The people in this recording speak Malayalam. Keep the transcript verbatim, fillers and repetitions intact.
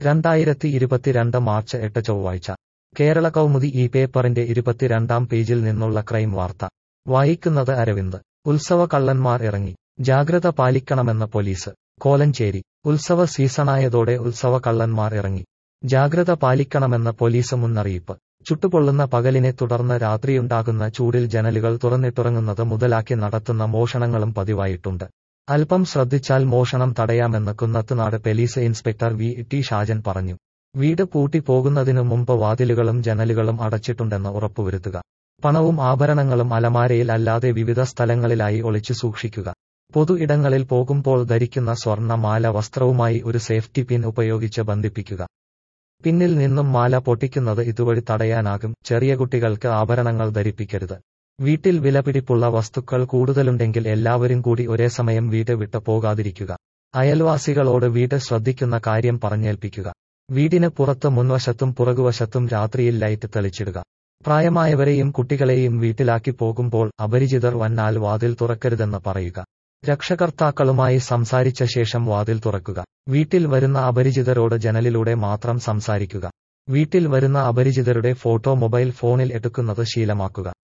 രണ്ടായിരത്തി ഇരുപത്തിരണ്ട് മാർച്ച് എട്ട് ചൊവ്വാഴ്ച കേരള കൗമുദി ഈ പേപ്പറിന്റെ ഇരുപത്തിരണ്ടാം പേജിൽ നിന്നുള്ള ക്രൈം വാർത്ത വായിക്കുന്നത് അരവിന്ദ്. ഉത്സവ കള്ളന്മാർ ഇറങ്ങി, ജാഗ്രത പാലിക്കണമെന്ന് പോലീസ്. കോലഞ്ചേരി. ഉത്സവ സീസണായതോടെ ഉത്സവ കള്ളന്മാർ ഇറങ്ങി, ജാഗ്രത പാലിക്കണമെന്ന് പോലീസ് മുന്നറിയിപ്പ്. ചുട്ടുപൊള്ളുന്ന പകലിനെ തുടർന്ന് രാത്രിയുണ്ടാകുന്ന ചൂടിൽ ജനലുകൾ തുറന്നിട്ടുറങ്ങുന്നത് മുതലാക്കി നടത്തുന്ന മോഷണങ്ങളും പതിവായിട്ടുണ്ട്. അല്പം ശ്രദ്ധിച്ചാൽ മോഷണം തടയാമെന്ന് Kunnathunad police inspector V T Shajan പറഞ്ഞു. വീട് പൂട്ടി പോകുന്നതിനു മുമ്പ് വാതിലുകളും ജനലുകളും അടച്ചിട്ടുണ്ടെന്ന് ഉറപ്പുവരുത്തുക. പണവും ആഭരണങ്ങളും അലമാരയിൽ അല്ലാതെ വിവിധ സ്ഥലങ്ങളിലായി ഒളിച്ചു സൂക്ഷിക്കുക. പൊതു ഇടങ്ങളിൽ പോകുമ്പോൾ ധരിക്കുന്ന സ്വർണ്ണ മാല വസ്ത്രവുമായി ഒരു സേഫ്റ്റി പിൻ ഉപയോഗിച്ച് ബന്ധിപ്പിക്കുക. പിന്നിൽ നിന്നും മാല പൊട്ടിക്കുന്നത് ഇതുവഴി തടയാനാകും. ചെറിയ കുട്ടികൾക്ക് ആഭരണങ്ങൾ ധരിപ്പിക്കരുത്. വീട്ടിൽ വിലപിടിപ്പുള്ള വസ്തുക്കൾ കൂടുതലുണ്ടെങ്കിൽ എല്ലാവരും കൂടി ഒരേ സമയം വീട് വിട്ട് പോകാതിരിക്കുക. അയൽവാസികളോട് വീട് ശ്രദ്ധിക്കുന്ന കാര്യം പറഞ്ഞേൽപ്പിക്കുക. വീടിന് പുറത്ത് മുൻവശത്തും പുറകുവശത്തും രാത്രിയിൽ ലൈറ്റ് തെളിച്ചിടുക. പ്രായമായവരെയും കുട്ടികളെയും വീട്ടിലാക്കി പോകുമ്പോൾ അപരിചിതർ വന്നാൽ വാതിൽ തുറക്കരുതെന്ന് പറയുക. രക്ഷകർത്താക്കളുമായി സംസാരിച്ച ശേഷം വാതിൽ തുറക്കുക. വീട്ടിൽ വരുന്ന അപരിചിതരോട് ജനലിലൂടെ മാത്രം സംസാരിക്കുക. വീട്ടിൽ വരുന്ന അപരിചിതരുടെ ഫോട്ടോ മൊബൈൽ ഫോണിൽ എടുക്കുന്നത് ശീലമാക്കുക.